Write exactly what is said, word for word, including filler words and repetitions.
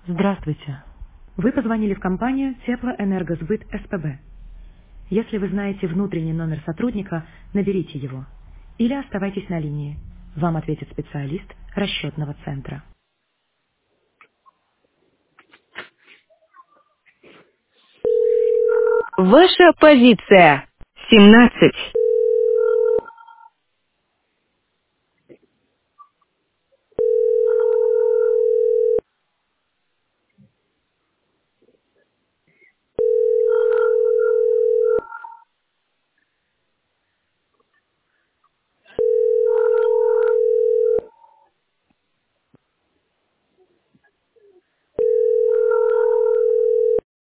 Здравствуйте. Вы позвонили в компанию Теплоэнергосбыт СПБ. Если вы знаете внутренний номер сотрудника, наберите его. Или оставайтесь на линии. Вам ответит специалист расчетного центра. Ваша позиция. семнадцать.